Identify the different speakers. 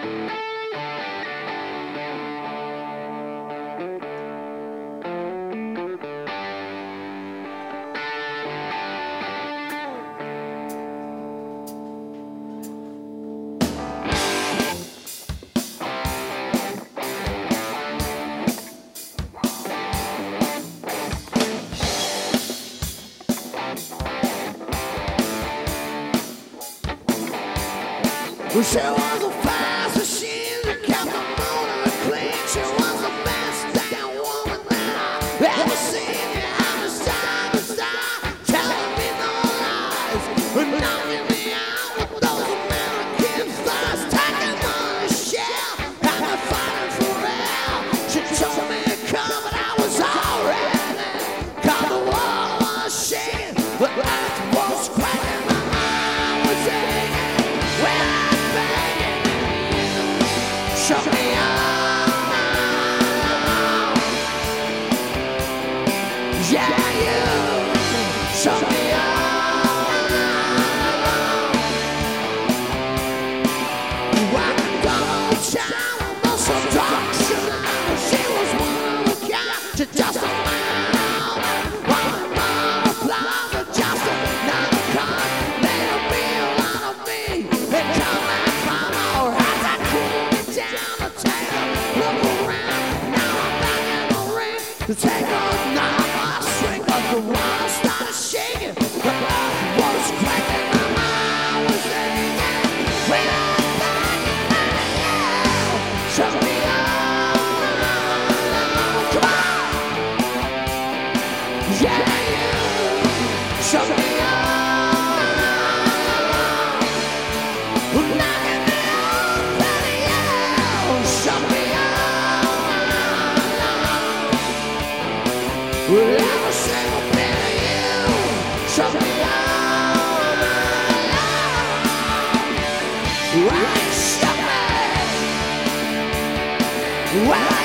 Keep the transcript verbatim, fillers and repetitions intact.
Speaker 1: She was a fast machine that kept the motor clean. She was the best damn woman that I ever seen. Yeah, I'm a star, a star, telling me no lies, and knocking me out with those American thighs, taking on the shell, and I'm fighting for real. She told me to come, but I was already caught. The wall was shaking, the earth was cracking, my mind was aching. When I show me out, yeah, you show me out. I can go on town with some seduction. She was one of a kind to just a man. One mama plaza, just another con, made a meal out of me. And come and find out how that cool me down the table. Look around, now I'm back in the ring. The take on now my string, but the wall started shaking. The earth was cracking, my mind was aching. When I'm back in my show me out. Come on, yeah, you show me out. Knocking me out, baby, yeah, show me out. Every single bit of you, show me out. Right, show me. Wow.